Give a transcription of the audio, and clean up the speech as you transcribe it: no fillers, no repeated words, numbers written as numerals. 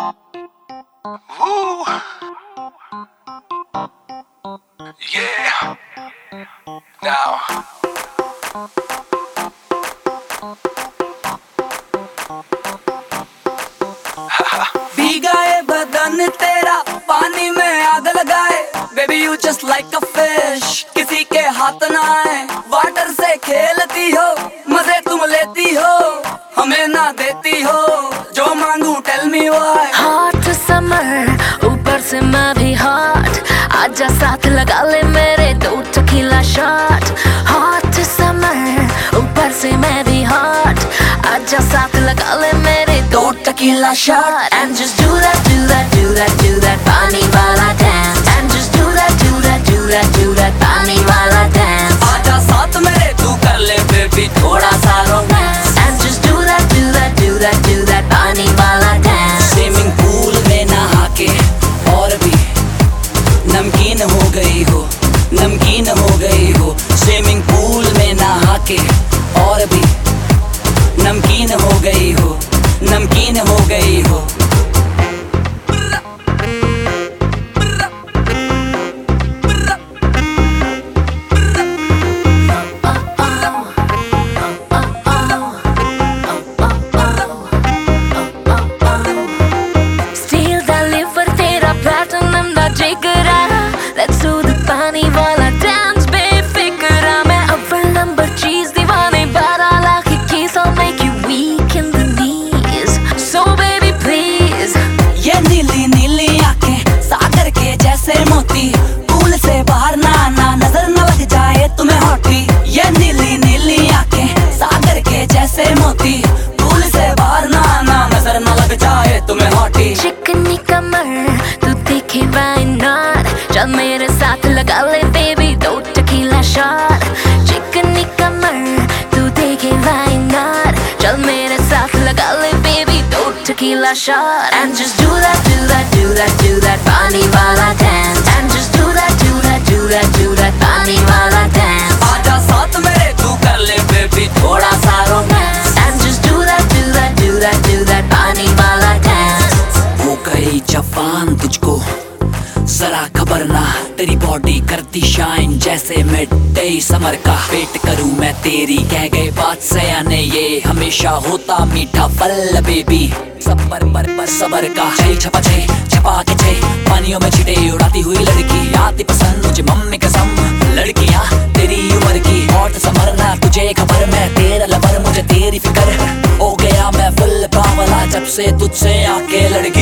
Woo. Yeah. Now. भीगा ये बदन तेरा पानी में आग लगाए, baby you just like a fish, किसी के हाथ ना आए। वाटर से खेलती हो, मजे तुम लेती हो, हमें ना देती हो, जो मांगू tell me why. Hot summer ऊपर से मैं भी हॉट, आजा साथ लगा ले मेरे 2 टकीला शॉट। हॉट समर ऊपर से मैं भी हॉट, आजा साथ लगा ले मेरे 2 tequila shot. And just do that, do that, do that, do that पानी वाला dance। And just do that, do that, do that, do that पानी वाला dance। आजा साथ मेरे तू कर ले बेबी थोड़ा सा romance. And just do that, do that, do that, do that पानी वाला dance। स्विमिंग पूल में नहा के और भी नमकीन हो गई हो, नमकीन हो गई हो। स्विमिंग पूल में नहा के और भी नमकीन हो गई हो, नमकीन हो गई हो। Steel ਦਾ liver तेरा platinum ਦਾ जिगरा, let's do the पानी वाला dance बेफिक्रा। मैं अव्वल नंबर चीज दीवाने 12 lakh keys, I'll make you weak in the knees, so baby please। ये नीली नीली आंखें सागर के जैसे मोती, पूल से बाहर ना आना नजर न लग जाए तुम्हें हॉटी। ये नीली नीली आंखें सागर के जैसे मोती, पूल से बाहर ना आना नजर न लग जाए तुम्हें हॉटी। चिकनी कमर तू देखे why not, चल मेरे साथ लगा ले baby 2 टकीला शॉट। चिकनी कमर तू देखे why not, चल मेरे साथ लगा ले baby 2 tequila shot. And just do that, do that, do that, do that पानी वाला dance। And just do that, do that, do that, do that पानी वाला dance। आजा साथ मेरे तू कर ले बेबी थोड़ा सा romance. And just do that, do that, do that, do that पानी वाला dance। हो गई जवान तुझको जरा खबर ना, तेरी बॉडी करती शाइन जैसे मिड डे समर का। वेट करूं मैं तेरी कह गए बात सयाने, ये हमेशा होता मीठा फल बेबी। सबर पर सबर का छई छपा छे छपा के छे, पानियों में छिटे उड़ाती हुई लड़की आती पसंद मुझे मम्मी कसम। लड़कियां तेरी उम्र की हॉट समर ना, तुझे खबर मैं तेरा लवर, मुझे तेरी फिक्र हो गया मैं फुल बावला जब से तुझसे आके लड़की।